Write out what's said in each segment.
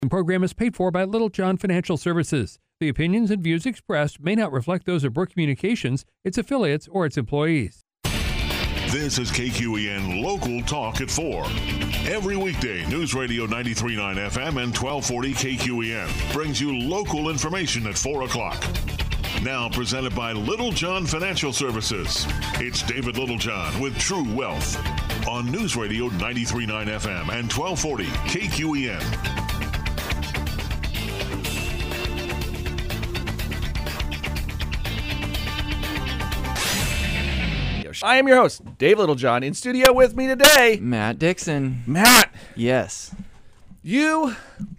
The program is paid for by Little John Financial Services. The opinions and views expressed may not reflect those of Brook Communications, its affiliates, or its employees. This is KQEN Local Talk at 4. Every weekday, News Radio 93.9 FM and 1240 KQEN brings you local information at 4 o'clock. Now presented by Little John Financial Services. It's David Littlejohn with True Wealth on News Radio 93.9 FM and 1240 KQEN. I am your host, Dave Littlejohn. In studio with me today, Matt Dixon. Matt, Yes. you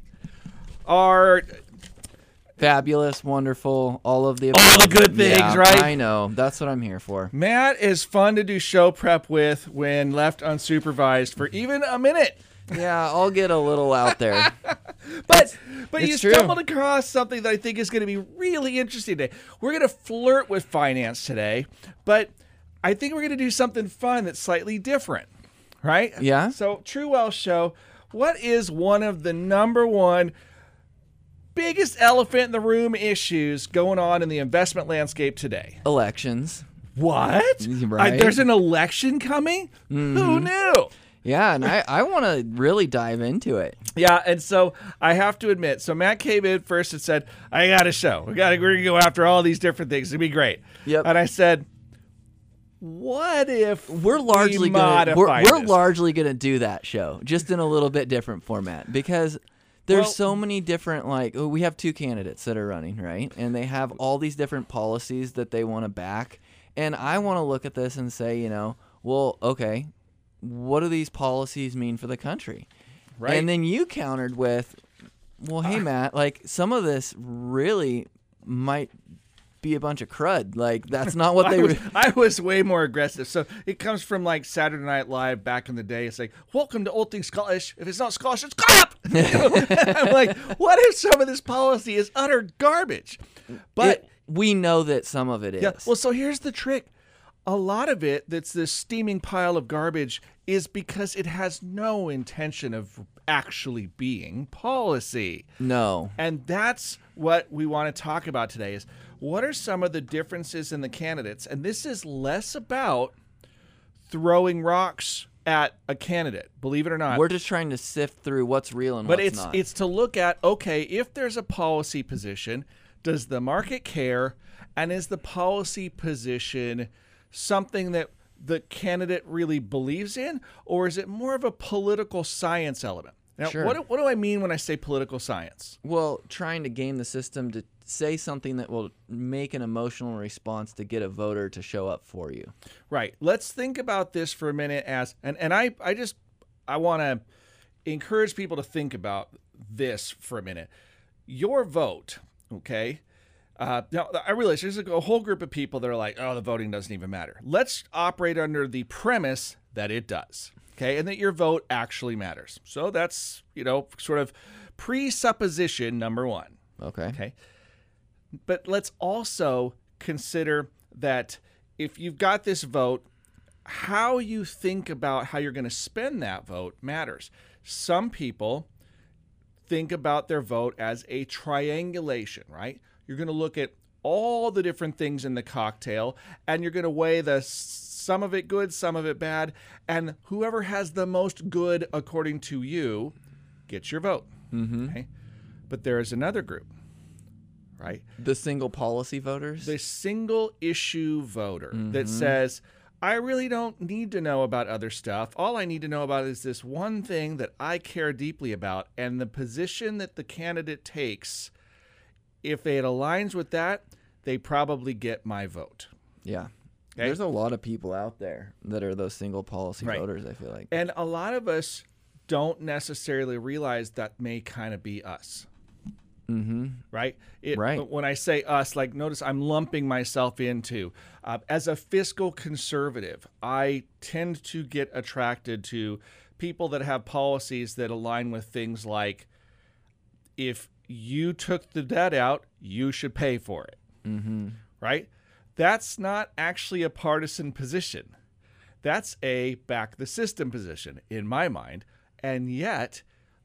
are Fabulous, wonderful, all of the all the good things, Yeah, right? I know. That's what I'm here for. Matt is fun to do show prep with when left unsupervised for even a minute. Yeah, I'll get a little out there. But you it's true. stumbled across something that I think is going to be really interesting today. We're going to flirt with finance today, but I think we're going to do something fun that's slightly different, right? Yeah. So, True Wealth Show, what is one of the number one biggest elephant in the room issues going on in the investment landscape today? Elections. What? Right. There's an election coming? Mm-hmm. Who knew? Yeah, and I want to really dive into it. Yeah, and so I have to admit, so Matt came in first and said, I got a show. We're going to go after all these different things. It'll be great. Yep. And I said, what if We're largely modify we're this? largely gonna do that show, just in a little bit different format, because there's Well- so many different, we have two candidates that are running, right? And they have all these different policies that they want to back. And I want to look at this and say, well, okay, what do these policies mean for the country? Right. And then you countered with, well, hey, Matt, some of this really might be a bunch of crud. That's not what they I was way more aggressive. So it comes from Saturday Night Live back in the day. It's like, welcome to All Things Scottish. If it's not Scottish, it's crap. I'm like, what if some of this policy is utter garbage? But we know that some of it is. yeah, well, so here's the trick. A lot of it that's this steaming pile of garbage is because it has no intention of actually being policy. No. And that's what we want to talk about today is what are some of the differences in the candidates? And this is less about throwing rocks at a candidate, believe it or not. We're just trying to sift through what's real and But what's not. it's to look at, okay, if there's a policy position, does the market care? And is the policy position something that the candidate really believes in? Or is it more of a political science element? Now, Sure. what do I mean when I say political science? Well, trying to game the system to say something that will make an emotional response to get a voter to show up for you. Right. Let's think about this for a minute as and I want to encourage people to think about this for a minute. Your vote, okay? Now, I realize there's a whole group of people that are like, oh, the voting doesn't even matter. Let's operate under the premise that it does, okay? And that your vote actually matters. So that's, sort of presupposition number one. Okay. But let's also consider that if you've got this vote, how you think about how you're going to spend that vote matters. Some people think about their vote as a triangulation, right? You're going to look at all the different things in the cocktail, and you're going to weigh some of it good, some of it bad, and whoever has the most good according to you gets your vote. Mm-hmm. Okay? But there is another group, right? The single policy voters? The single issue voter that says, I really don't need to know about other stuff. All I need to know about is this one thing that I care deeply about, and the position that the candidate takes. If it aligns with that, they probably get my vote. Yeah. Okay? There's a lot of people out there that are those single policy Right. voters, I feel like. And a lot of us don't necessarily realize that may kind of be us. Mm-hmm. Right? Right. When I say us, notice I'm lumping myself into. As a fiscal conservative, I tend to get attracted to people that have policies that align with things like, if you took the debt out, you should pay for it. Mm-hmm. Right? That's not actually a partisan position. That's a back the system position in my mind. And yet,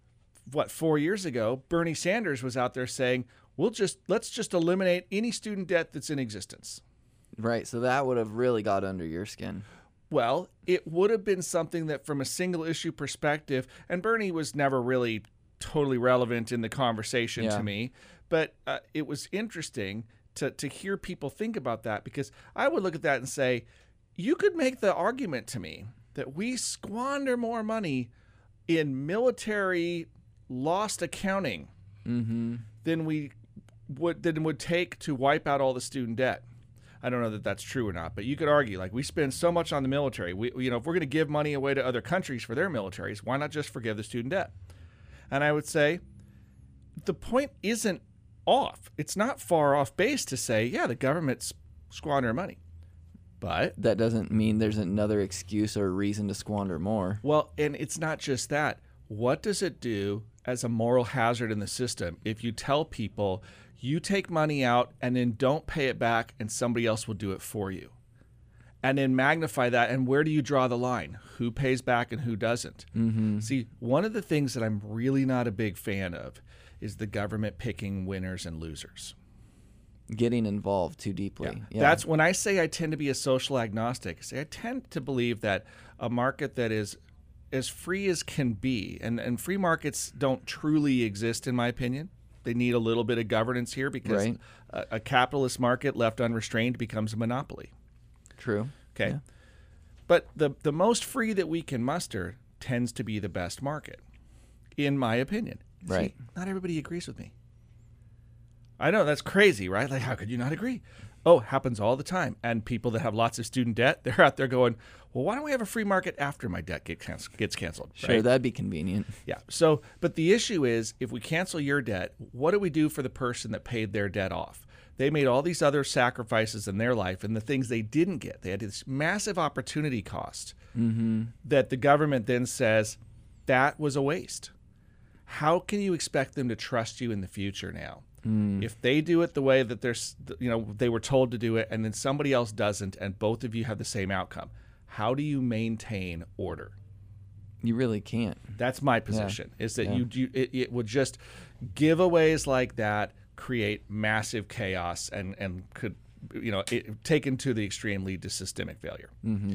4 years ago, Bernie Sanders was out there saying, let's just eliminate any student debt that's in existence. Right. So that would have really got under your skin. Well, it would have been something that from a single issue perspective, and Bernie was never really totally relevant in the conversation to me, but it was interesting to hear people think about that, because I would look at that and say, you could make the argument to me that we squander more money in military lost accounting than would take to wipe out all the student debt. I don't know that that's true or not, but you could argue, like, we spend so much on the military. If we're going to give money away to other countries for their militaries, why not just forgive the student debt? And I would say the point isn't off. It's not far off base to say, yeah, the government's squandering money. But that doesn't mean there's another excuse or reason to squander more. Well, and it's not just that. What does it do as a moral hazard in the system if you tell people you take money out and then don't pay it back and somebody else will do it for you? And then magnify that. And where do you draw the line? Who pays back and who doesn't? See, one of the things that I'm really not a big fan of is the government picking winners and losers. Getting involved too deeply. Yeah. That's when I say I tend to be a social agnostic. I tend to believe that a market that is as free as can be, and free markets don't truly exist in my opinion. They need a little bit of governance here, because a capitalist market left unrestrained becomes a monopoly. True. Okay. Yeah. But the most free that we can muster tends to be the best market, in my opinion. Right. See, not everybody agrees with me. I know, that's crazy, right? Like, how could you not agree? Oh, happens all the time. And people that have lots of student debt, they're out there going, well, why don't we have a free market after my debt gets canceled? Sure, right? that'd be convenient. Yeah. So, but the issue is, if we cancel your debt, what do we do for the person that paid their debt off? They made all these other sacrifices in their life, and the things they didn't get. They had this massive opportunity cost that the government then says, that was a waste. How can you expect them to trust you in the future now? If they do it the way that they were told to do it, and then somebody else doesn't, and both of you have the same outcome, how do you maintain order? You really can't. That's my position. Is that it would just giveaways like that create massive chaos and could taken to the extreme lead to systemic failure.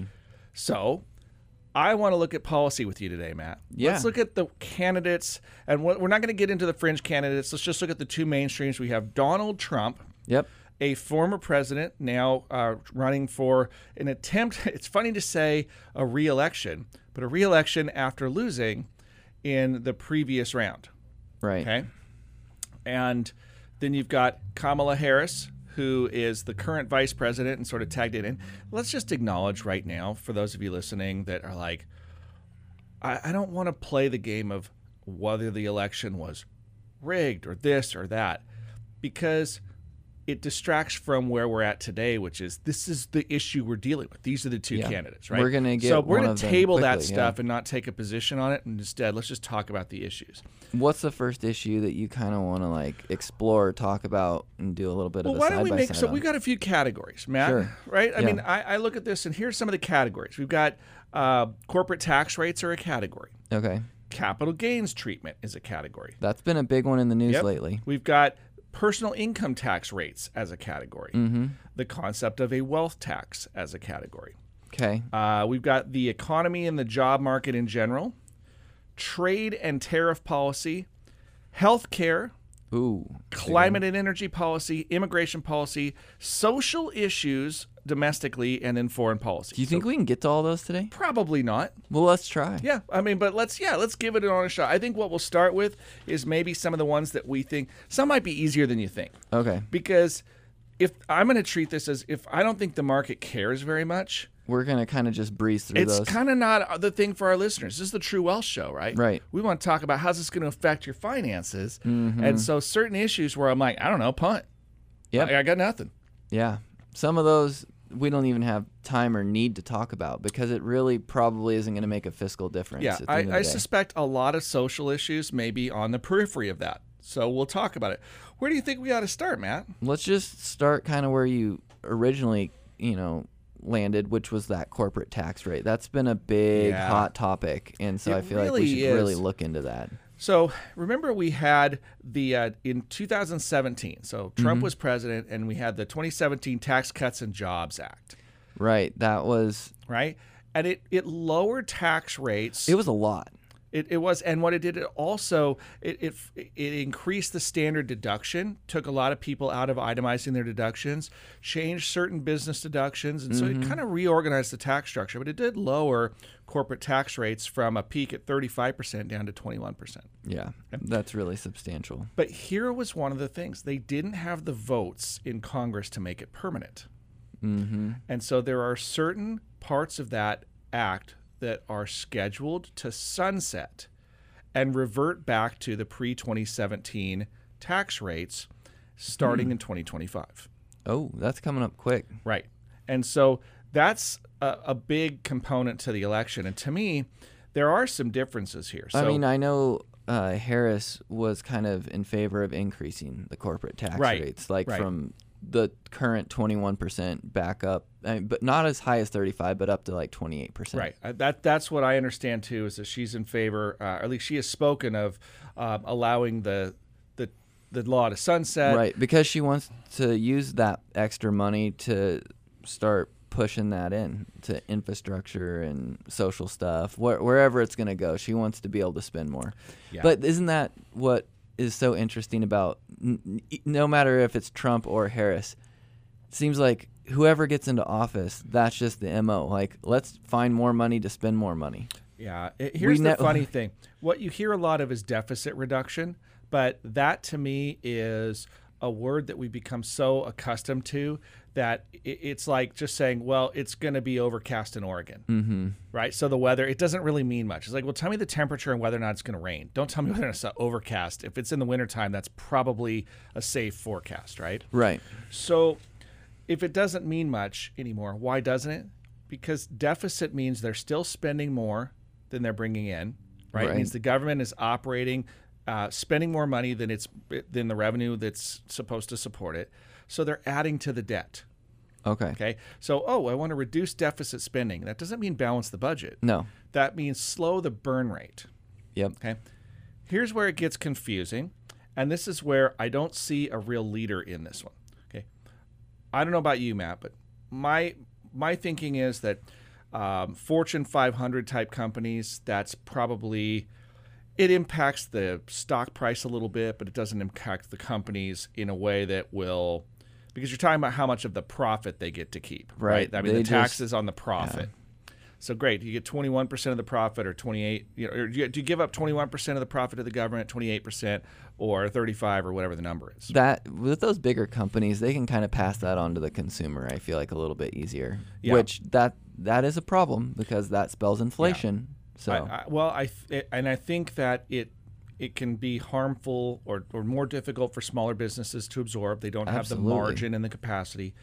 So I want to look at policy with you today, Matt. Yeah. Let's look at the candidates, and we're not going to get into the fringe candidates. Let's just look at the two mainstreams. We have Donald Trump, a former president, now running for an attempt. It's funny to say a re-election, but a re-election after losing in the previous round. Right. Okay. And then you've got Kamala Harris, who is the current vice president and sort of tagged it in. Let's just acknowledge right now, for those of you listening that are like, I don't want to play the game of whether the election was rigged or this or that, because it distracts from where we're at today, which is this is the issue we're dealing with. These are the two candidates, right? We're going to table that stuff and not take a position on it, and instead let's just talk about the issues. What's the first issue that you kind of want to explore, talk about, and do a little bit of a side by side? Why don't we make so we've got a few categories, Matt, Sure. right? I mean, I look at this, and here's some of the categories. We've got corporate tax rates are a category. Okay. Capital gains treatment is a category. That's been a big one in the news lately. We've got personal income tax rates as a category. The concept of a wealth tax as a category. Okay. We've got the economy and the job market in general, trade and tariff policy, health care, climate and energy policy, immigration policy, social issues domestically, and then foreign policy. Do you think we can get to all those today? Probably not. Well, let's try. Yeah, I mean, but let's give it an honest shot. I think what we'll start with is maybe some of the ones that we think, some might be easier than you think. Okay. Because if I'm going to treat this as if I don't think the market cares very much, we're going to kind of just breeze through those. It's kind of not the thing for our listeners. This is the True Wealth Show, right? Right. We want to talk about how's this going to affect your finances. And so certain issues where I'm like, I don't know, punt. Yep. I got nothing. Yeah. Some of those we don't even have time or need to talk about because it really probably isn't going to make a fiscal difference. Yeah, at the end of the I day. suspect a lot of social issues may be on the periphery of that. So we'll talk about it. Where do you think we ought to start, Matt? Let's just start kind of where you originally, landed, which was that corporate tax rate. That's been a big hot topic, and so I feel like we should really look into that. So remember we had the in 2017. So Trump was president, and we had the 2017 Tax Cuts and Jobs Act. Right. That was right, and it lowered tax rates. It was a lot. It was, and what it did, it also it increased the standard deduction, took a lot of people out of itemizing their deductions, changed certain business deductions, and so it kind of reorganized the tax structure. But it did lower corporate tax rates from a peak at 35% down to 21%. Yeah, that's really substantial. But here was one of the things: they didn't have the votes in Congress to make it permanent, and so there are certain parts of that act that are scheduled to sunset and revert back to the pre-2017 tax rates starting in 2025. Oh, that's coming up quick. Right. And so that's a big component to the election. And to me, there are some differences here. So, I mean, I know Harris was kind of in favor of increasing the corporate tax rates, like from the current 21% back up, but not as high as 35, but up to like 28%. Right. That's what I understand too, is that she's in favor, or at least she has spoken of allowing the law to sunset. Right, because she wants to use that extra money to start pushing that in to infrastructure and social stuff, wherever it's going to go. She wants to be able to spend more. Yeah. But isn't that what is so interesting about no matter if it's Trump or Harris, it seems like whoever gets into office, that's just the MO. Like, let's find more money to spend more money. Yeah. Here's the funny thing. What you hear a lot of is deficit reduction, but that to me is a word that we've become so accustomed to that it's like just saying, well, it's going to be overcast in Oregon, right? So the weather, it doesn't really mean much. It's like, well, tell me the temperature and whether or not it's going to rain. Don't tell me whether it's overcast. If it's in the wintertime, that's probably a safe forecast, right? Right. So if it doesn't mean much anymore, why doesn't it? Because deficit means they're still spending more than they're bringing in, right? It means the government is operating, spending more money than the revenue that's supposed to support it. So they're adding to the debt. Okay. So, I want to reduce deficit spending. That doesn't mean balance the budget. No. That means slow the burn rate. Yep. Okay. Here's where it gets confusing, and this is where I don't see a real leader in this one. Okay. I don't know about you, Matt, but my thinking is that Fortune 500 type companies, that's probably, it impacts the stock price a little bit, but it doesn't impact the companies in a way that will, because you're talking about how much of the profit they get to keep, right? I mean, the taxes on the profit. Yeah. So great, you get 21% of the profit, or 28. Or do you give up 21% of the profit to the government, 28%, or 35, or whatever the number is? That with those bigger companies, they can kind of pass that on to the consumer. I feel like a little bit easier. Yeah. Which that is a problem because that spells inflation. Yeah. So I think that it can be harmful or more difficult for smaller businesses to absorb. They don't have the margin and the capacity.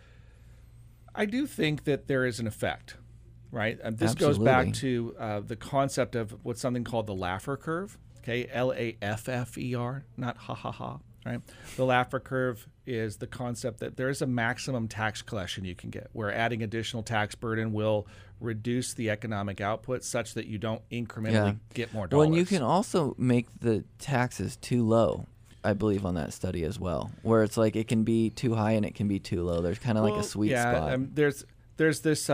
I do think that there is an effect, right? This goes back to the concept of what's something called the Laffer curve, okay? Laffer, not ha, right? The Laffer curve is the concept that there is a maximum tax collection you can get, where adding additional tax burden will reduce the economic output such that you don't incrementally get more dollars. Well, and you can also make the taxes too low, I believe, on that study as well, where it's like it can be too high and it can be too low. There's kind of like a sweet spot. There's this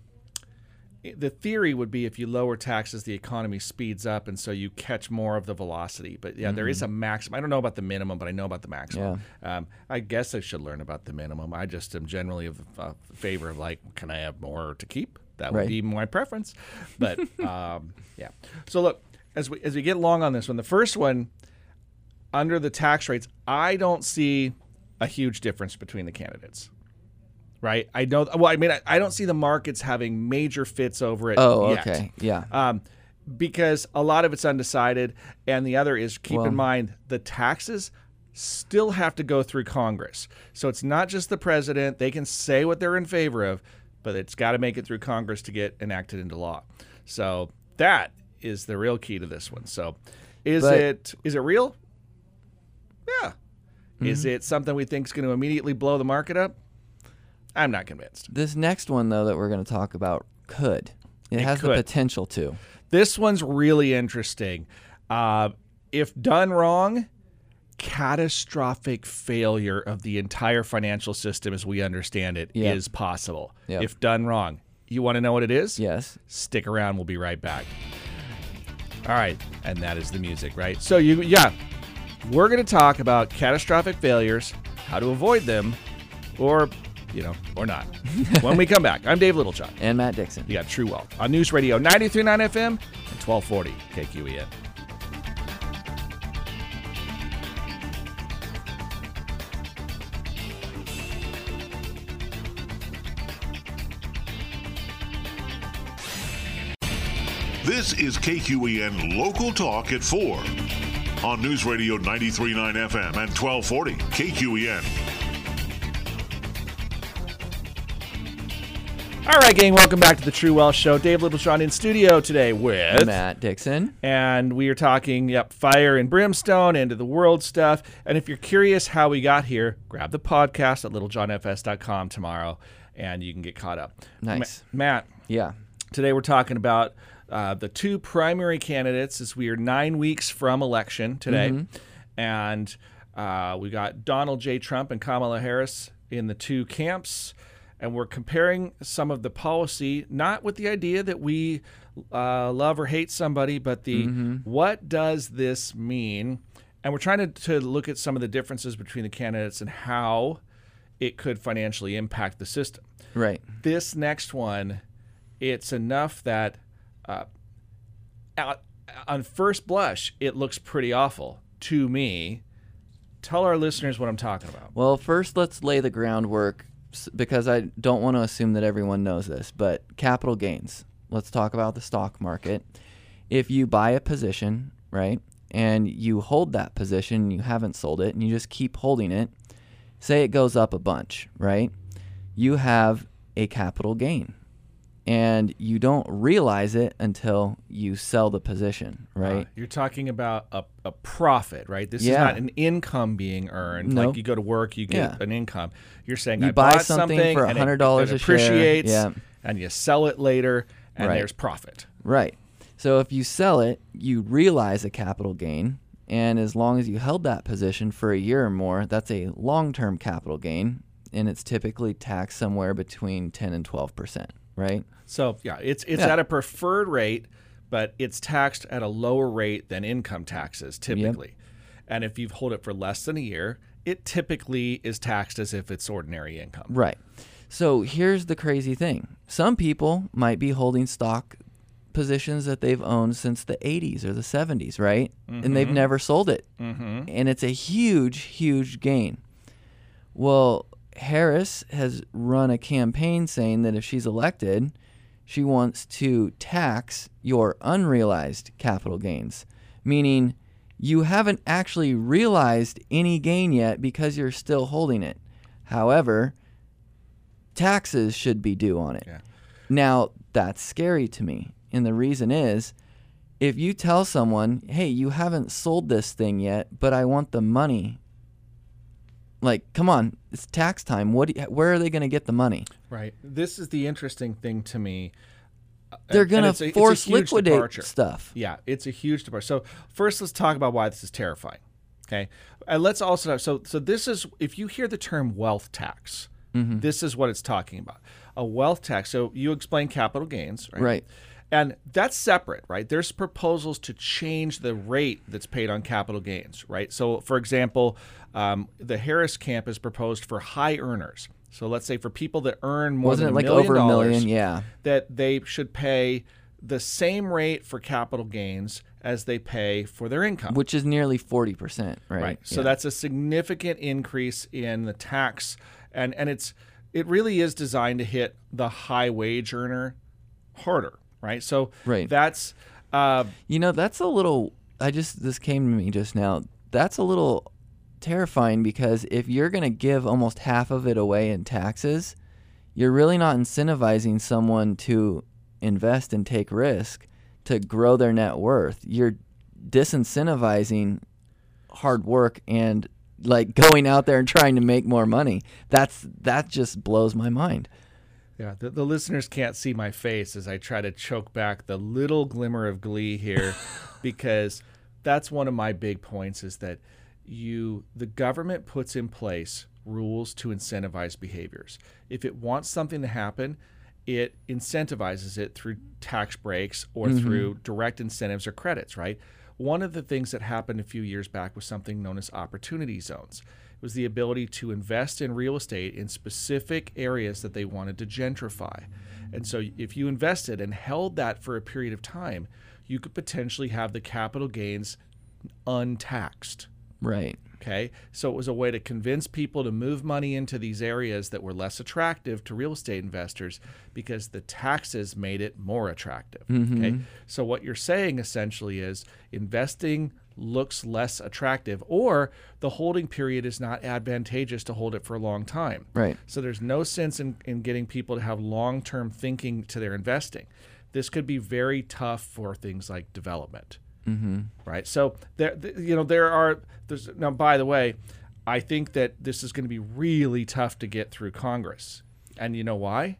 the theory would be if you lower taxes, the economy speeds up, and so you catch more of the velocity. But there is a maximum. I don't know about the minimum, but I know about the maximum. Yeah. I guess I should learn about the minimum. I just am generally in favor of, like, can I have more to keep? That would be my preference. But yeah. So look, as we get along on this one, the first one, under the tax rates, I don't see a huge difference between the candidates. Right? I know. Well, I mean, I don't see the markets having major fits over it. Oh, yet. Okay. Yeah. Because a lot of it's undecided, and the other is keep in mind the taxes still have to go through Congress. So it's not just the president. They can say what they're in favor of, but it's got to make it through Congress to get enacted into law. So that is the real key to this one. So is it real? Yeah. Is it something we think is going to immediately blow the market up? I'm not convinced. This next one, though, that we're going to talk about it has the potential to. This one's really interesting. if done wrong, catastrophic failure of the entire financial system as we understand it is possible. Yep. If done wrong. You want to know what it is? Yes. Stick around. We'll be right back. All right. And that is the music, right? So, we're going to talk about catastrophic failures, how to avoid them, or not. When we come back, I'm Dave Littlejohn. And Matt Dixon. You got True Wealth on News Radio 93.9 FM and 1240 KQEN. This is KQEN Local Talk at 4 on News Radio 93.9 FM and 1240 KQEN. All right, gang, welcome back to the True Wealth Show. Dave Littlejohn in studio today with Matt Dixon. And we are talking, fire and brimstone, end of the world stuff. And if you're curious how we got here, grab the podcast at littlejohnfs.com tomorrow, and you can get caught up. Nice. Matt. Yeah. Today we're talking about the two primary candidates as we are 9 weeks from election today. Mm-hmm. And we got Donald J. Trump and Kamala Harris in the two camps. And we're comparing some of the policy, not with the idea that we love or hate somebody, but what does this mean? And we're trying to look at some of the differences between the candidates and how it could financially impact the system. Right. This next one, it's enough that on first blush, it looks pretty awful to me. Tell our listeners what I'm talking about. Well, first let's lay the groundwork, because I don't want to assume that everyone knows this, but capital gains. Let's talk about the stock market. If you buy a position, right, and you hold that position, you haven't sold it, and you just keep holding it, say it goes up a bunch, right, you have a capital gain. And you don't realize it until you sell the position, right? You're talking about a profit, right? This is not an income being earned. Nope. Like you go to work, you get an income. You're saying you I buy bought something for $100 and it a share, appreciates, and you sell it later, and there's profit. Right. So if you sell it, you realize a capital gain, and as long as you held that position for a year or more, that's a long-term capital gain, and it's typically taxed somewhere between 10 and 12%, right? So, it's at a preferred rate, but it's taxed at a lower rate than income taxes typically. Yep. And if you hold it for less than a year, it typically is taxed as if it's ordinary income. Right. So here's the crazy thing. Some people might be holding stock positions that they've owned since the 80s or the 70s, right? Mm-hmm. And they've never sold it. Mm-hmm. And it's a huge, huge gain. Well, Harris has run a campaign saying that if she's elected, she wants to tax your unrealized capital gains, meaning you haven't actually realized any gain yet because you're still holding it. However, taxes should be due on it. Yeah. Now, that's scary to me. And the reason is, if you tell someone, hey, you haven't sold this thing yet, but I want the money, like, come on, it's tax time. Where are they going to get the money? Right. This is the interesting thing to me. They're going to force liquidate departure. Stuff. Yeah, it's a huge departure. So first, let's talk about why this is terrifying. Okay, and let's also so this is, if you hear the term wealth tax, this is what it's talking about. A wealth tax. So you explain capital gains, right? Right. And that's separate, right? There's proposals to change the rate that's paid on capital gains, right? So, for example, the Harris camp has proposed for high earners. So let's say for people that earn more than $1 million, over $1 million, yeah, that they should pay the same rate for capital gains as they pay for their income, which is nearly 40%, right? Right. So that's a significant increase in the tax, and it really is designed to hit the high wage earner harder. Right. So that's that's a little, this came to me just now. That's a little terrifying, because if you're going to give almost half of it away in taxes, you're really not incentivizing someone to invest and take risk to grow their net worth. You're disincentivizing hard work and like going out there and trying to make more money. That just blows my mind. Yeah, the listeners can't see my face as I try to choke back the little glimmer of glee here because that's one of my big points, is that the government puts in place rules to incentivize behaviors. If it wants something to happen, it incentivizes it through tax breaks or through direct incentives or credits, right? One of the things that happened a few years back was something known as opportunity zones. It was the ability to invest in real estate in specific areas that they wanted to gentrify. And so if you invested and held that for a period of time, you could potentially have the capital gains untaxed. Right. Okay, so it was a way to convince people to move money into these areas that were less attractive to real estate investors because the taxes made it more attractive. Okay, so what you're saying essentially is investing looks less attractive, or the holding period is not advantageous to hold it for a long time. Right. So there's no sense in getting people to have long-term thinking to their investing. This could be very tough for things like development. Right. So now, by the way, I think that this is going to be really tough to get through Congress. And you know why?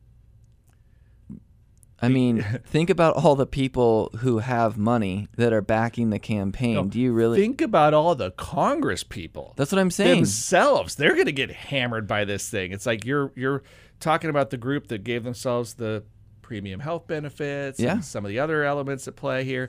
I mean, think about all the people who have money that are backing the campaign. No, Do you really think about all the Congress people? That's what I'm saying. Themselves, they're going to get hammered by this thing. It's like you're talking about the group that gave themselves the premium health benefits and some of the other elements at play here,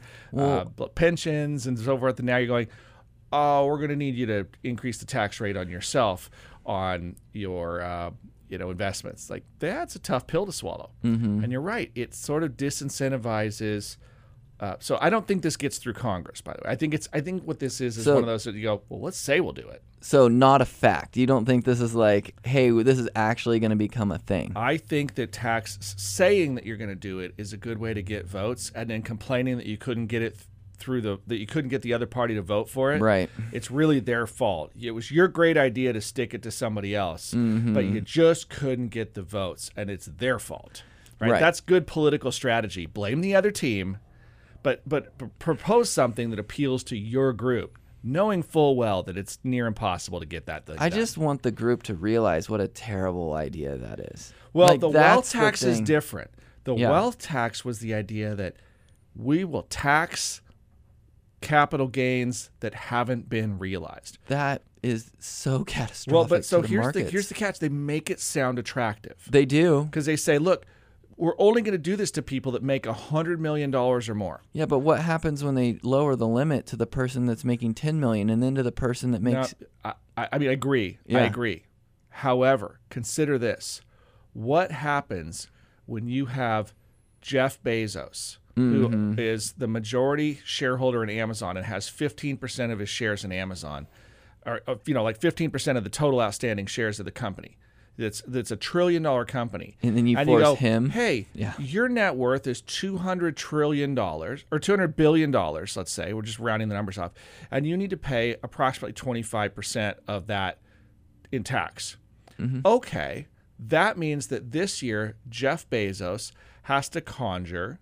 pensions and so forth. And now you're going, oh, we're going to need you to increase the tax rate on yourself on your investments. Like, that's a tough pill to swallow. And you're right. It sort of disincentivizes. So I don't think this gets through Congress, by the way. I think what this is one of those that you go, well, let's say we'll do it. So not a fact. You don't think this is like, hey, this is actually going to become a thing? I think that saying that you're going to do it is a good way to get votes, and then complaining that you couldn't get it that you couldn't get the other party to vote for it. Right. It's really their fault. It was your great idea to stick it to somebody else, but you just couldn't get the votes, and it's their fault. Right? That's good political strategy. Blame the other team, but propose something that appeals to your group, knowing full well that it's near impossible to get that thing done. I just want the group to realize what a terrible idea that is. Well, like, the wealth tax is different. The Yeah. wealth tax was the idea that we will tax capital gains that haven't been realized. That is so catastrophic. Well, but so to the here's markets. the catch. They make it sound attractive They do. because they say, look, we're only going to do this to people that make $100 million or more. Yeah, but what happens when they lower the limit to the person that's making $10 million and then to the person that makes? Now, I mean, I agree. Yeah. I agree. However, consider this. What happens when you have Jeff Bezos, who is the majority shareholder in Amazon and has 15% of his shares in Amazon, or like 15% of the total outstanding shares of the company? That's $1 trillion company. And then you and force go, him. Hey, your net worth is $200 trillion or $200 billion, let's say. We're just rounding the numbers off. And you need to pay approximately 25% of that in tax. Okay, that means that this year, Jeff Bezos has to conjure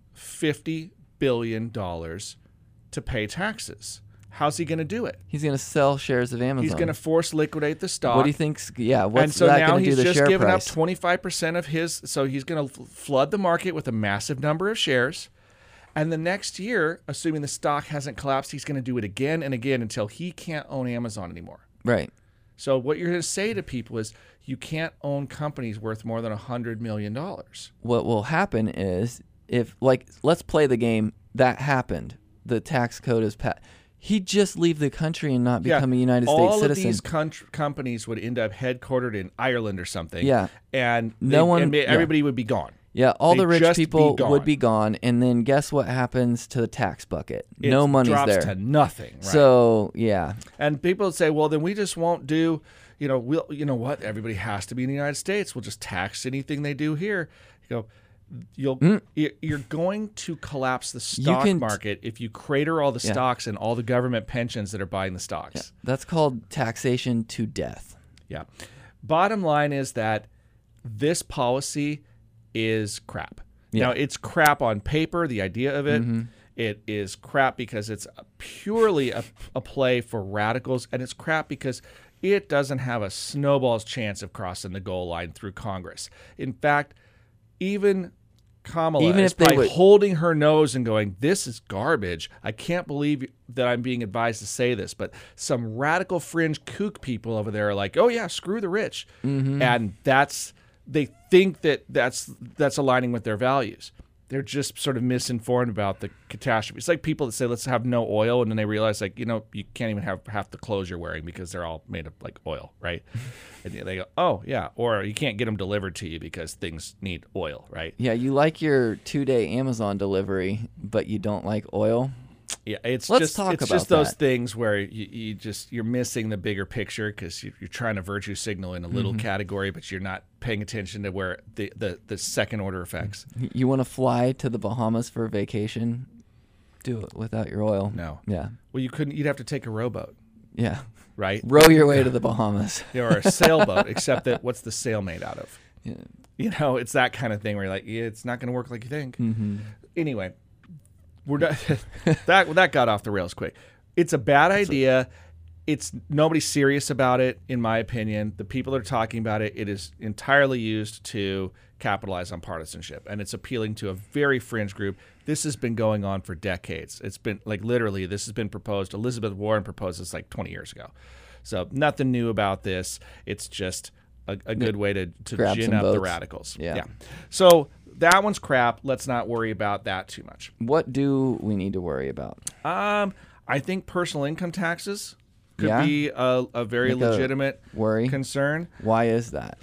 $50 billion to pay taxes. How's he going to do it? He's going to sell shares of Amazon. He's going to force liquidate the stock. What do you think's? Yeah, what's and so that now going to do he's the just share given price? up 25% of his. So he's going to flood the market with a massive number of shares. And the next year, assuming the stock hasn't collapsed, he's going to do it again and again until he can't own Amazon anymore. Right. So what you're going to say to people is you can't own companies worth more than $100 million. What will happen is let's play the game that happened. The tax code is passed. He'd just leave the country and not become a United States citizen. All of these companies would end up headquartered in Ireland or something. Yeah. And everybody would be gone. Yeah, all the rich just people be would be gone, and then guess what happens to the tax bucket? No It money's drops there. to nothing. Right? So yeah, and people would say, well, then we just won't do. You know what? Everybody has to be in the United States. We'll just tax anything they do here. You're going to collapse the stock market if you crater all the stocks and all the government pensions that are buying the stocks. Yeah. That's called taxation to death. Yeah. Bottom line is that this policy is crap. Yeah. Now, it's crap on paper, the idea of it. It is crap because it's purely a play for radicals, and it's crap because it doesn't have a snowball's chance of crossing the goal line through Congress. In fact, even Kamala Even is if they probably would- holding her nose and going, "This is garbage. I can't believe that I'm being advised to say this." But some radical fringe kook people over there are like, "Oh yeah, screw the rich," and they think that's aligning with their values. They're just sort of misinformed about the catastrophe. It's like people that say, "Let's have no oil," and then they realize, like, you can't even have half the clothes you're wearing because they're all made of like oil, right? And they go, "Oh yeah," or you can't get them delivered to you because things need oil, right? Yeah, you like your 2-day Amazon delivery, but you don't like oil. Yeah, it's Let's just talk it's about just those that. things where you're missing the bigger picture because you're trying to virtue signal in a little category, but you're not paying attention to where the second order effects. You want to fly to the Bahamas for a vacation? Do it without your oil. No. Yeah. Well, you'd have to take a rowboat, Yeah. right? Row your way to the Bahamas. Or a sailboat, except that what's the sail made out of? Yeah. It's that kind of thing where you're like, yeah, it's not going to work like you think. Anyway, we're done. that got off the rails quick. It's a bad idea. It's nobody's serious about it, in my opinion. The people that are talking about it, it is entirely used to capitalize on partisanship, and it's appealing to a very fringe group. This has been going on for decades. It's been like literally, this has been proposed. Elizabeth Warren proposed this like 20 years ago. So nothing new about this. It's just a good way to Grab gin some up the votes. radicals. Yeah. So that one's crap. Let's not worry about that too much. What do we need to worry about? I think personal income taxes could Yeah? be a very Like a legitimate worry? concern. Why is that?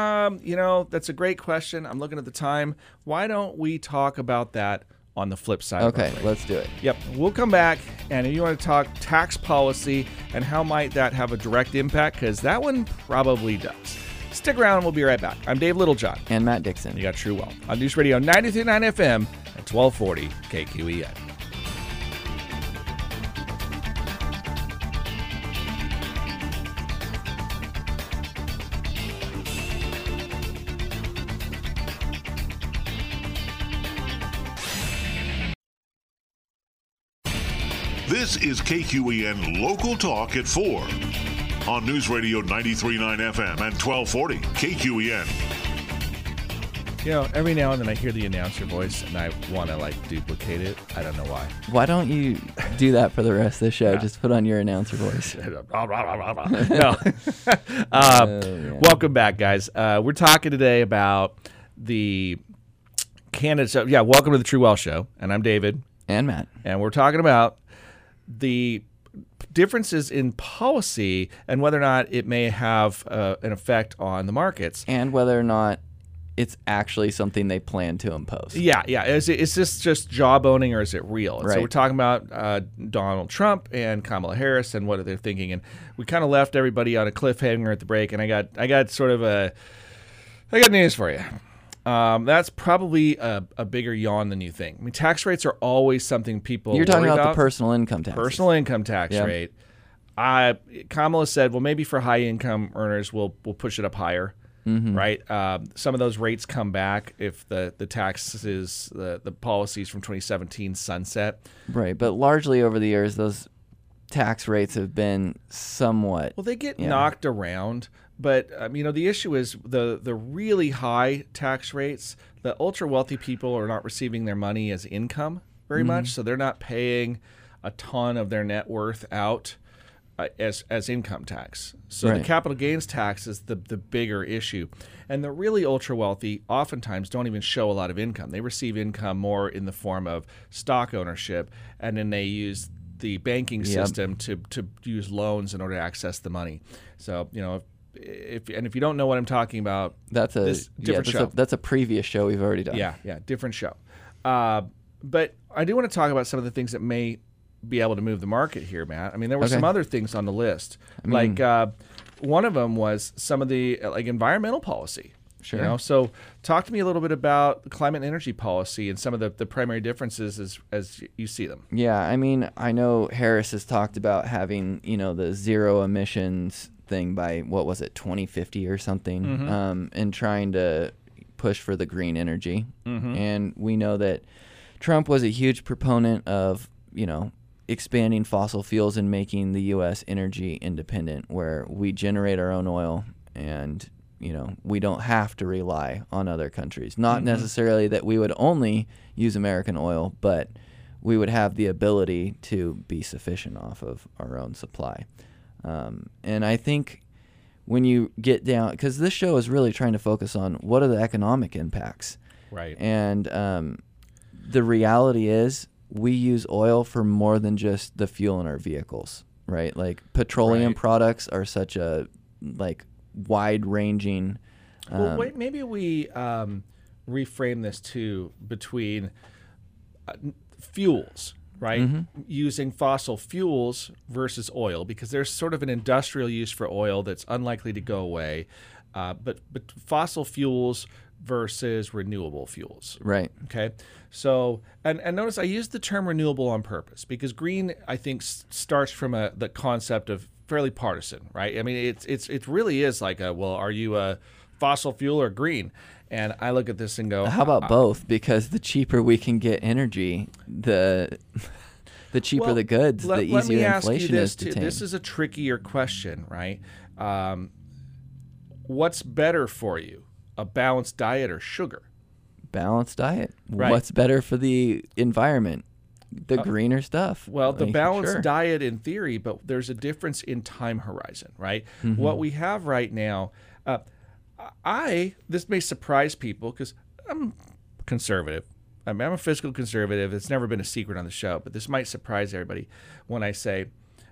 That's a great question. I'm looking at the time. Why don't we talk about that on the flip side? of Okay, our break? let's do it. Yep, we'll come back, and if you want to talk tax policy and how might that have a direct impact, because that one probably does. Stick around, and we'll be right back. I'm Dave Littlejohn. And Matt Dixon. You got True Wealth on News Radio 93.9 FM at 1240 KQEN. This is KQEN Local Talk at 4 on News Radio 93.9 FM and 1240 KQEN. Every now and then I hear the announcer voice and I want to duplicate it. I don't know why. Why don't you do that for the rest of the show? Just put on your announcer voice. No. Welcome back, guys. We're talking today about the candidates. Welcome to the True Wealth Show. And I'm David. And Matt. And we're talking about the differences in policy and whether or not it may have an effect on the markets. And whether or not it's actually something they plan to impose. Yeah. Is this just jawboning or is it real? And Right. So we're talking about Donald Trump and Kamala Harris and what they're thinking. And we kind of left everybody on a cliffhanger at the break. And I got news for you. That's probably a bigger yawn than you think. I mean, tax rates are always something people You're talking worry about the personal income tax. personal income tax Yeah. rate. Kamala said, well, maybe for high income earners, we'll push it up higher. Right. Some of those rates come back if the taxes, the policies from 2017 sunset. Right, but largely over the years, those tax rates have been somewhat. Well, they get knocked around, but the issue is the really high tax rates. The ultra wealthy people are not receiving their money as income very much, so they're not paying a ton of their net worth out as income tax. So Right. the capital gains tax is the bigger issue. And the really ultra wealthy oftentimes don't even show a lot of income. They receive income more in the form of stock ownership, and then they use the banking system to use loans in order to access the money. So, if you don't know what I'm talking about, That's different show. That's a previous show we've already done. Yeah, different show. But I do want to talk about some of the things that may be able to move the market here, Matt. I mean, there were some other things on the list. One of them was some of the environmental policy. Sure. So talk to me a little bit about the climate and energy policy and some of the primary differences as you see them. Yeah, I mean, I know Harris has talked about having, the zero emissions thing by, 2050 or something, and trying to push for the green energy. And we know that Trump was a huge proponent of, expanding fossil fuels and making the U.S. energy independent, where we generate our own oil and, we don't have to rely on other countries. Not necessarily that we would only use American oil, but we would have the ability to be sufficient off of our own supply. And I think when you get down, because this show is really trying to focus on what are the economic impacts. Right. And the reality is we use oil for more than just the fuel in our vehicles, right? Like petroleum products are such a wide-ranging. Well, wait, maybe we reframe this too between fuels, right? Using fossil fuels versus oil, because there's sort of an industrial use for oil that's unlikely to go away, but fossil fuels versus renewable fuels. Right. Okay. So, and notice I used the term renewable on purpose because green, I think, starts from the concept of fairly partisan, right? I mean, it really is like are you a fossil fuel or green? And I look at this and go, how about both? Because the cheaper we can get energy, the cheaper the goods, the easier inflation is to tame. This is a trickier question, right? What's better for you, a balanced diet or sugar? Balanced diet. Right. What's better for the environment? The greener stuff. Well, the balanced diet in theory, but there's a difference in time horizon, right? What we have right now, this may surprise people because I'm conservative. I'm a fiscal conservative. It's never been a secret on the show, but this might surprise everybody when I say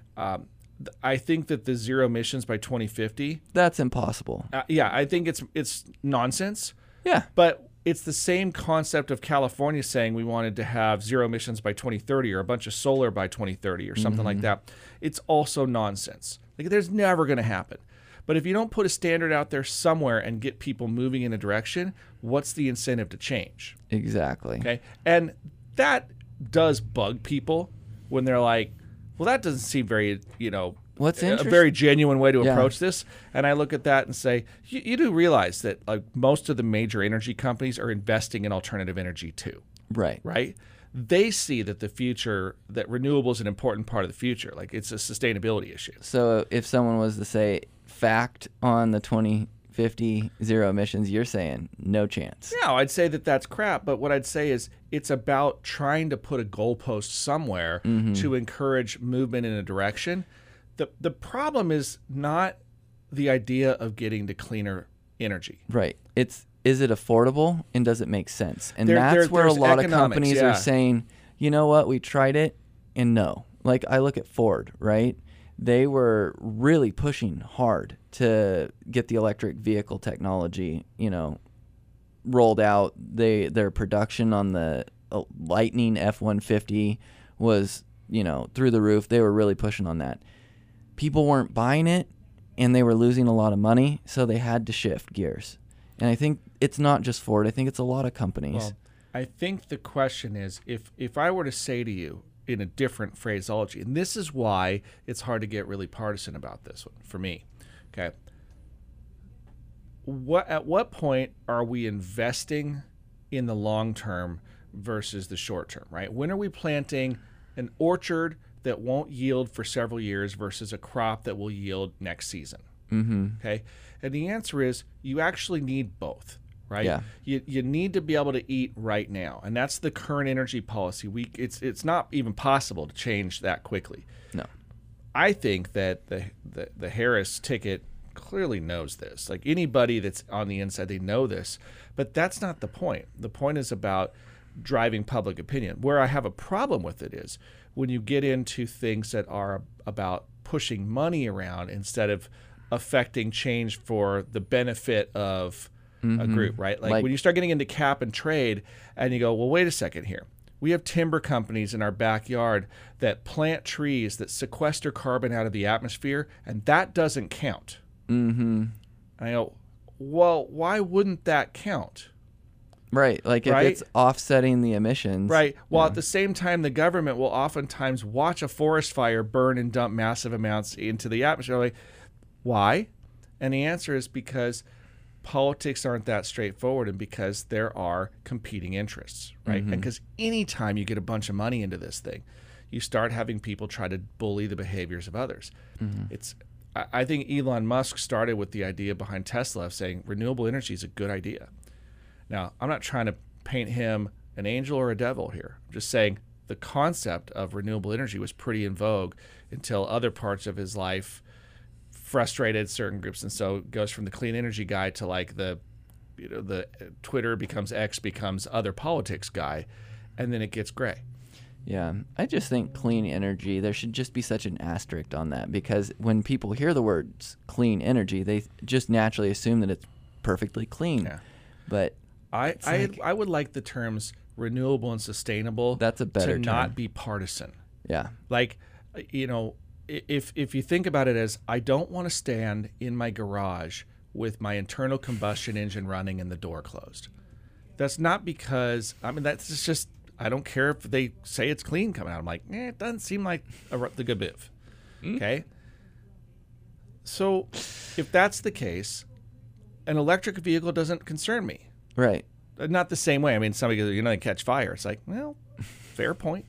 I think that the zero emissions by 2050. That's impossible. I think it's nonsense. Yeah. But it's the same concept of California saying we wanted to have zero emissions by 2030 or a bunch of solar by 2030 or something like that. It's also nonsense. Like, there's never going to happen. But if you don't put a standard out there somewhere and get people moving in a direction, what's the incentive to change? Exactly. Okay. And that does bug people when they're like, well, that doesn't seem very, What's a very genuine way to approach this. And I look at that and say, you do realize that most of the major energy companies are investing in alternative energy too. Right. Right. They see that that renewable is an important part of the future. Like, it's a sustainability issue. So if someone was to say fact on the 2050 zero emissions, you're saying no chance. No, I'd say that that's crap. But what I'd say is it's about trying to put a goalpost somewhere to encourage movement in a direction. The problem is not the idea of getting to cleaner energy. Right. Is it affordable and does it make sense? And there's where a lot of companies yeah. are saying, you know what, we tried it and no. Like, I look at Ford, right? They were really pushing hard to get the electric vehicle technology, rolled out. Their production on the Lightning F-150 was, through the roof. They were really pushing on that. People weren't buying it, and they were losing a lot of money, so they had to shift gears. And I think it's not just Ford. I think it's a lot of companies. Well, I think the question is, if I were to say to you in a different phraseology, and this is why it's hard to get really partisan about this one for me, okay? At what point are we investing in the long term versus the short term, right? When are we planting an orchard that won't yield for several years versus a crop that will yield next season? Okay, and the answer is you actually need both, right? Yeah. You need to be able to eat right now, and that's the current energy policy. It's not even possible to change that quickly. No, I think that the Harris ticket clearly knows this. Like, anybody that's on the inside, they know this, but that's not the point. The point is about driving public opinion. Where I have a problem with it is when you get into things that are about pushing money around instead of affecting change for the benefit of a group, right? Like when you start getting into cap and trade and you go, well, wait a second here. We have timber companies in our backyard that plant trees that sequester carbon out of the atmosphere, and that doesn't count. And I go, well, why wouldn't that count? Right. Like, if it's offsetting the emissions. Right. While at the same time, the government will oftentimes watch a forest fire burn and dump massive amounts into the atmosphere. Like, why? And the answer is because politics aren't that straightforward, and because there are competing interests, right? And because anytime you get a bunch of money into this thing, you start having people try to bully the behaviors of others. I think Elon Musk started with the idea behind Tesla of saying renewable energy is a good idea. Now, I'm not trying to paint him an angel or a devil here. I'm just saying the concept of renewable energy was pretty in vogue until other parts of his life frustrated certain groups. And so it goes from the clean energy guy to like the Twitter becomes X becomes other politics guy. And then it gets gray. Yeah, I just think clean energy, there should just be such an asterisk on that, because when people hear the words clean energy, they just naturally assume that it's perfectly clean. Yeah. But I would like the terms renewable and sustainable. That's a better to term. not be partisan. Yeah. Like, if you think about it as, I don't want to stand in my garage with my internal combustion engine running and the door closed. That's not because, that's just, I don't care if they say it's clean coming out. I'm like, it doesn't seem like the good move. Okay? So if that's the case, an electric vehicle doesn't concern me. Right. Not the same way. I mean, somebody goes, they catch fire. It's like, well, fair point.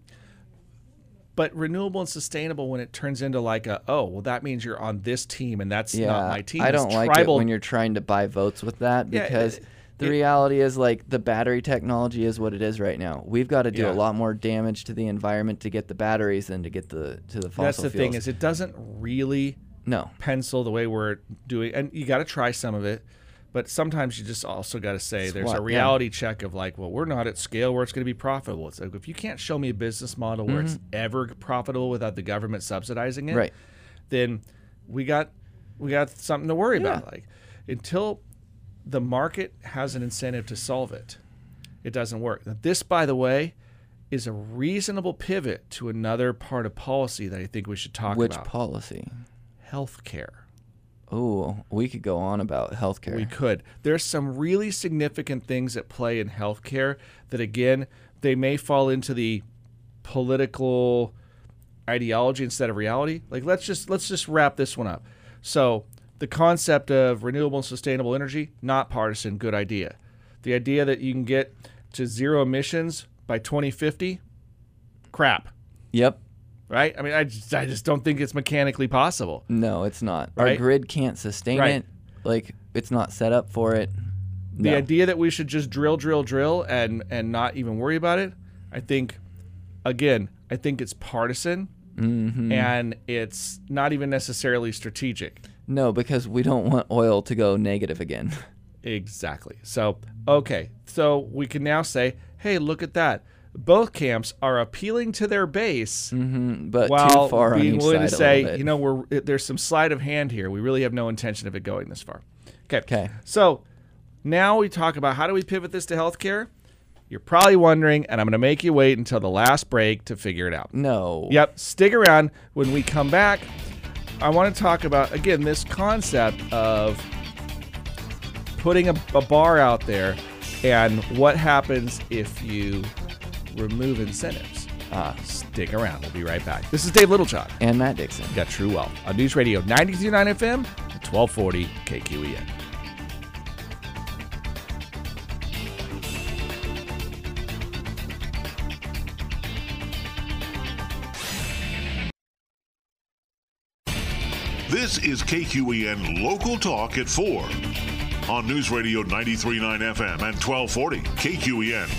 But renewable and sustainable, when it turns into like that means you're on this team and that's not my team. I don't like it when you're trying to buy votes with that, because the reality is, like, the battery technology is what it is right now. We've got to do a lot more damage to the environment to get the batteries than to get to the fossil fuels. That's the thing, is it doesn't really pencil the way we're doing, and you got to try some of it. But sometimes you just also got to say there's a reality check of like, well, we're not at scale where it's going to be profitable. It's like, if you can't show me a business model where it's ever profitable without the government subsidizing it, then we got something to worry about. Like, until the market has an incentive to solve it, it doesn't work. Now, this, by the way, is a reasonable pivot to another part of policy that I think we should talk about. Which policy? Healthcare. Oh, we could go on about healthcare. We could. There's some really significant things at play in healthcare that, again, they may fall into the political ideology instead of reality. Like, let's just wrap this one up. So, the concept of renewable and sustainable energy, not partisan, good idea. The idea that you can get to zero emissions by 2050, crap. Yep. Right? I mean, I just don't think it's mechanically possible. No, it's not. Right? Our grid can't sustain it. Like, it's not set up for it. The idea that we should just drill and not even worry about it, I think it's partisan, and it's not even necessarily strategic. No, because we don't want oil to go negative again. Exactly. So, okay. So we can now say, hey, look at that. Both camps are appealing to their base, but while too far on being each willing side to say, a little bit. there's some sleight of hand here. We really have no intention of it going this far. Okay. So now we talk about, how do we pivot this to healthcare? You're probably wondering, and I'm going to make you wait until the last break to figure it out. No. Yep. Stick around. When we come back, I want to talk about, again, this concept of putting a bar out there and what happens if you remove incentives. Stick around. We'll be right back. This is Dave Littlejohn. And Matt Dixon. Got True Wealth on News Radio 93.9 FM, 1240 KQEN. This is KQEN Local Talk at 4 on News Radio 93.9 FM and 1240 KQEN.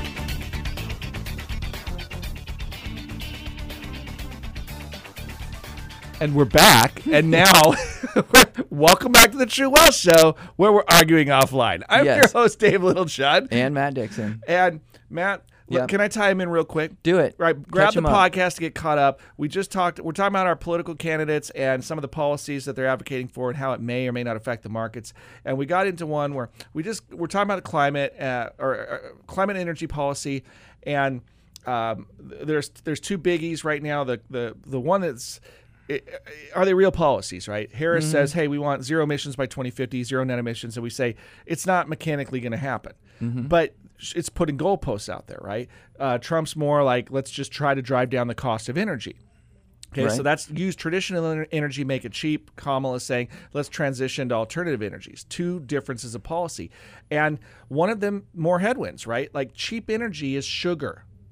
And we're back, and now welcome back to the True Wealth Show, where we're arguing offline. I'm your host, Dave Littlejohn. And Matt Dixon. And Matt, look, can I tie him in real quick? Do it. Right, grab the podcast to get caught up. We're talking about our political candidates and some of the policies that they're advocating for and how it may or may not affect the markets. And we got into one where we're talking about the climate or climate energy policy, and there's two biggies right now. The one that's are they real policies, right? Harris says, hey, we want zero emissions by 2050, zero net emissions. And we say it's not mechanically going to happen. But it's putting goalposts out there, right? Trump's more like, let's just try to drive down the cost of energy. Okay, so that's use traditional energy, make it cheap. Kamala is saying, let's transition to alternative energies. Two differences of policy. And one of them, more headwinds, right? Like cheap energy is sugar.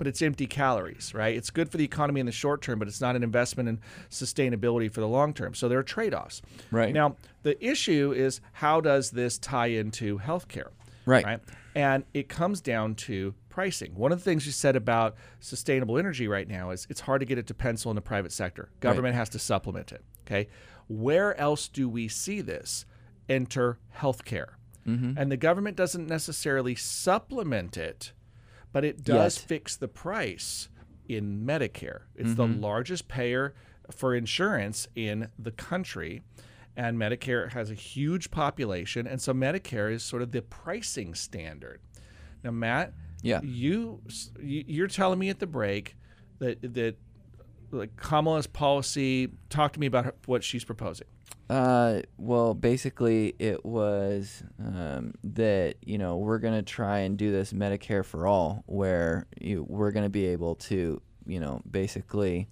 but it's empty calories, right? It's good for the economy in the short term, but it's not an investment in sustainability for the long term. So there are trade-offs. Right. Now, the issue is, how does this tie into healthcare? Right. And it comes down to pricing. One of the things you said about sustainable energy right now is it's hard to get it to pencil in the private sector. Government has to supplement it. Okay. Where else do we see this? Enter healthcare. And the government doesn't necessarily supplement it, but it does fix the price in Medicare. It's the largest payer for insurance in the country, and Medicare has a huge population, and so Medicare is sort of the pricing standard. Now, Matt, you're telling me at the break that like Kamala's policy. Talk to me about what she's proposing. Well, basically, it was that we're gonna try and do this Medicare for all, where we're gonna be able to basically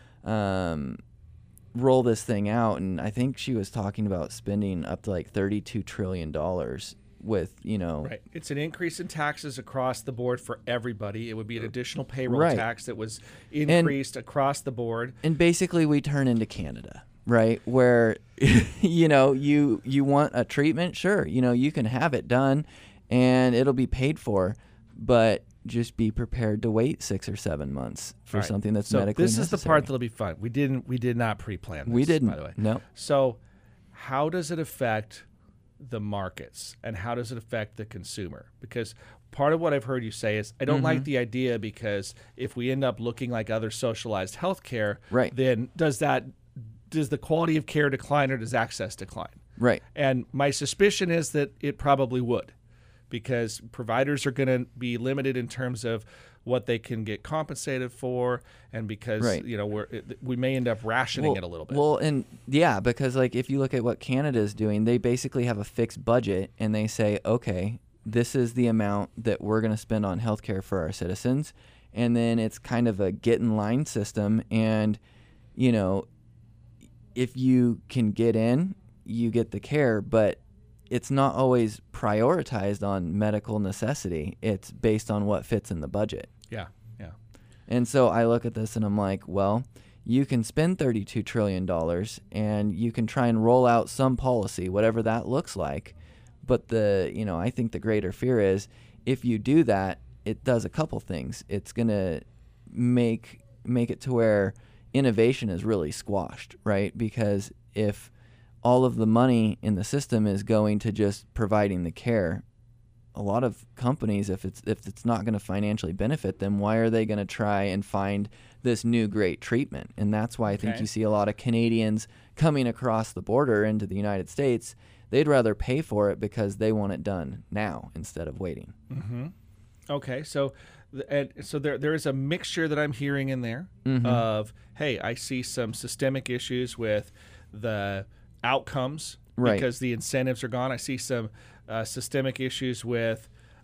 roll this thing out. And I think she was talking about spending up to like $32 trillion with Right. It's an increase in taxes across the board for everybody. It would be an additional payroll tax that was increased across the board. And basically, we turn into Canada. Right, where you want a treatment, sure, you can have it done and it'll be paid for, but just be prepared to wait 6 or 7 months for something that's medically necessary. This is the part that'll be fun. We did not pre-plan this. We didn't, by the way. No. So how does it affect the markets and how does it affect the consumer? Because part of what I've heard you say is, I don't like the idea, because if we end up looking like other socialized healthcare, then does the quality of care decline or does access decline? Right. And my suspicion is that it probably would, because providers are going to be limited in terms of what they can get compensated for, and because we may end up rationing it a little bit. Well, and because like if you look at what Canada is doing, they basically have a fixed budget and they say, okay, this is the amount that we're going to spend on healthcare for our citizens, and then it's kind of a get in line system, and if you can get in, you get the care, but it's not always prioritized on medical necessity. It's based on what fits in the budget. Yeah. And so I look at this and I'm like, well, you can spend $32 trillion and you can try and roll out some policy, whatever that looks like. But I think the greater fear is, if you do that, it does a couple things. It's going to make it to where innovation is really squashed, right? Because if all of the money in the system is going to just providing the care, a lot of companies, if it's not going to financially benefit them, why are they going to try and find this new great treatment? And that's why I think you see a lot of Canadians coming across the border into the United States. They'd rather pay for it because they want it done now instead of waiting. Okay, so there is a mixture that I'm hearing in there of, hey, I see some systemic issues with the outcomes because the incentives are gone. I see some systemic issues with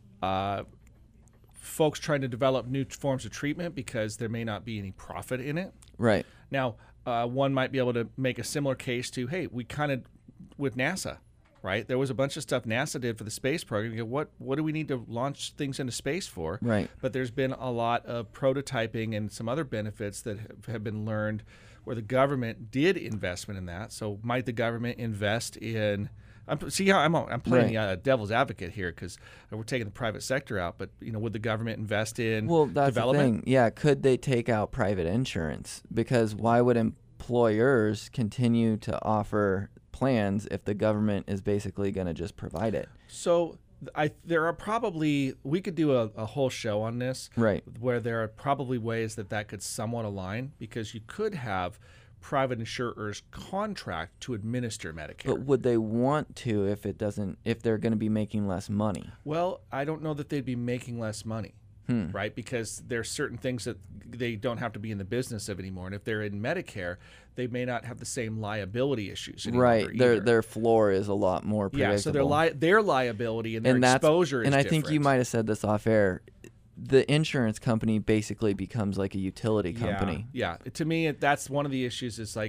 folks trying to develop new forms of treatment because there may not be any profit in it. Right. Now, one might be able to make a similar case to, hey, we kind of, with NASA, right? There was a bunch of stuff NASA did for the space program. You go, what do we need to launch things into space for? Right. But there's been a lot of prototyping and some other benefits that have been learned where the government did investment in that. So might the government invest in? See how I'm playing the devil's advocate here, because we're taking the private sector out. But would the government invest in that's development? The thing. Yeah, could they take out private insurance? Because why would employers continue to offer plans if the government is basically going to just provide it? So there are probably, we could do a whole show on this, right? Where there are probably ways that could somewhat align, because you could have private insurers contract to administer Medicare. But would they want to if they're going to be making less money? Well, I don't know that they'd be making less money. Right? Because there's certain things that they don't have to be in the business of anymore. And if they're in Medicare, they may not have the same liability issues anymore. Right. Either. Their floor is a lot more predictable. Yeah, so their liability and their exposure is different. And I think you might have said this off air. The insurance company basically becomes like a utility company. Yeah. To me, that's one of the issues is like,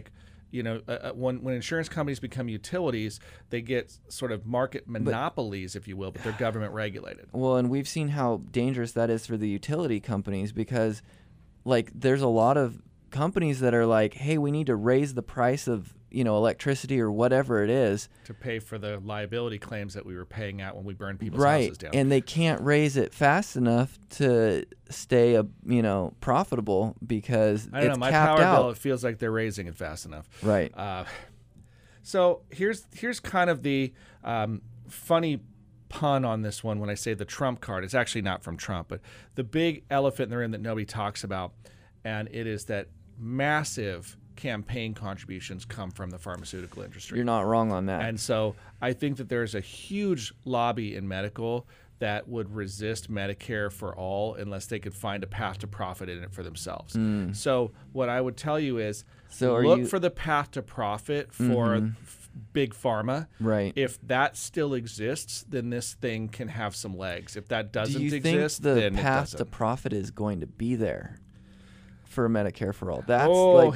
when insurance companies become utilities, they get sort of market monopolies, if you will, but they're government regulated. Well, and we've seen how dangerous that is for the utility companies because, like, there's a lot of companies that are like, hey, we need to raise the price of, electricity or whatever it is to pay for the liability claims that we were paying out when we burned people's right. houses down. And they can't raise it fast enough to stay, profitable because I don't know. My power bill, it feels like they're raising it fast enough. Right. So here's kind of the funny pun on this one when I say the Trump card. It's actually not from Trump, but the big elephant in the room that nobody talks about, and it is that massive campaign contributions come from the pharmaceutical industry. You're not wrong on that. And so I think that there's a huge lobby in medical that would resist Medicare for all unless they could find a path to profit in it for themselves. So what I would tell you is look for the path to profit for big pharma. Right. If that still exists, then this thing can have some legs. If that doesn't exist, then it doesn't. Do you think the path to profit is going to be there for Medicare for all? That's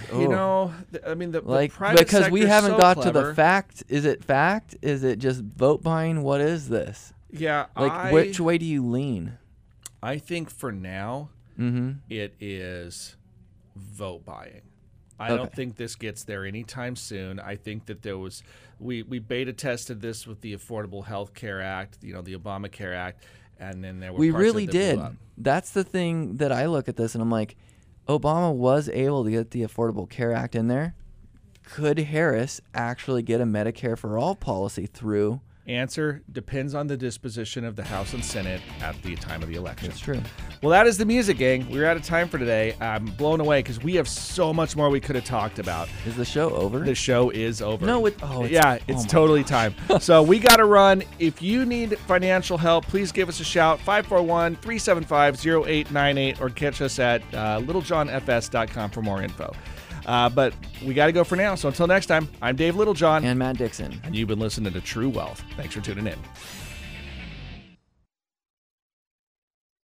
the private because we haven't got to clever. the fact. Is it fact? Is it just vote buying? What is this? Yeah. Which way do you lean? I think for now, it is vote buying. I don't think this gets there anytime soon. I think that we beta tested this with the Affordable Health Care Act, the Obamacare Act, and then there were we parts really of it that did. blew up. That's the thing that I look at this and I'm like, Obama was able to get the Affordable Care Act in there. Could Harris actually get a Medicare for all policy through? Answer depends on the disposition of the House and Senate at the time of the election. That's true. Well, that is the music, gang. We're out of time for today. I'm blown away because we have so much more we could have talked about. Is the show over? The show is over. No, it's totally time. So we got to run. If you need financial help, please give us a shout, 541-375-0898, or catch us at littlejohnfs.com for more info. But we got to go for now. So until next time, I'm Dave Littlejohn. And Matt Dixon. And you've been listening to True Wealth. Thanks for tuning in.